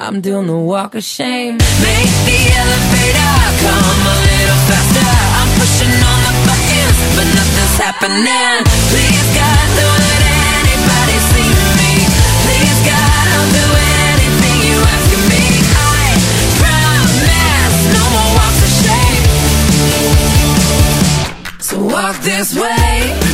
I'm doing the walk of shame. Make the elevator come a little faster. I'm pushing all the buttons, but nothing's happening. Please God, don't let anybody see me. Please God, I'll do anything you ask of me. I promise no more walks of shame. So walk this way.